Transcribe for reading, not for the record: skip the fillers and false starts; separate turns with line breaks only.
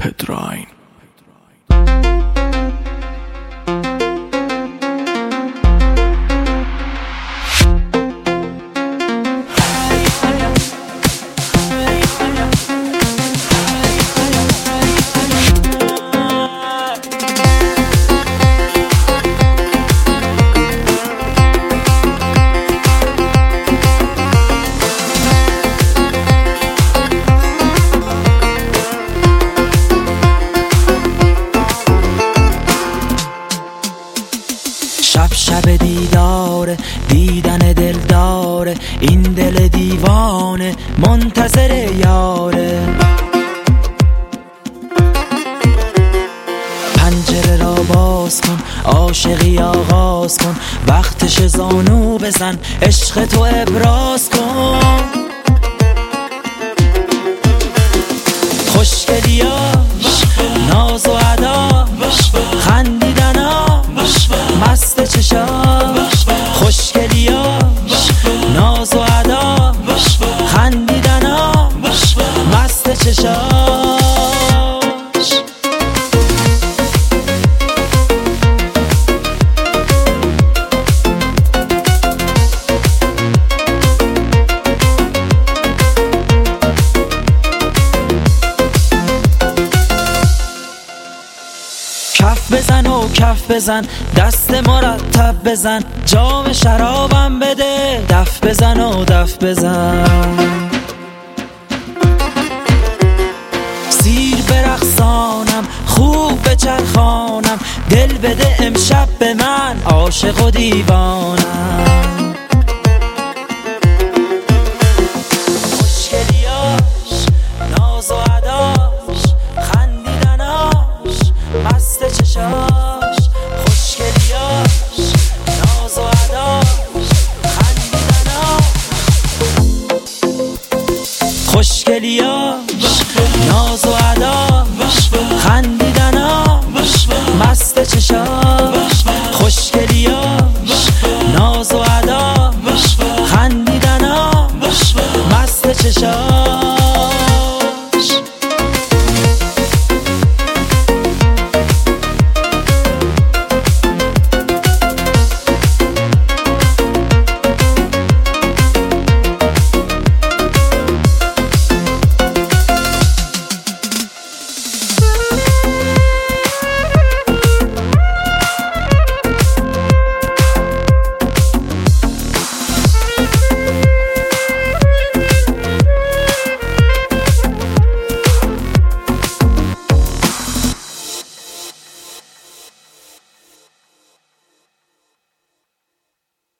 پدراین.
شب دیدار دیدن دلدار، این دل دیوانه منتظر یاره. پنجره را باز کن، عاشقی آغاز کن، وقتش زانو بزن، عشق تو ابراز کن. خوشگلیاش، ناز و اداش، خندیدناش، مست چشاش. خوشگلیاش، ناز و اداش، خندیدناش، مست چشاش. کف بزن و کف بزن، دست مرتب بزن، جام شرابم بده، دف بزن و دف بزن. سیر برقصانم، خوب بچرخانم، دل بده امشب به من، عاشق و دیوانم. خوشگلیاش، ناز و اداش، خندیدناش، مست چشاش. خوشگلیاش، ناز و اداش، خندیدناش. خوشگلیاش، ناز و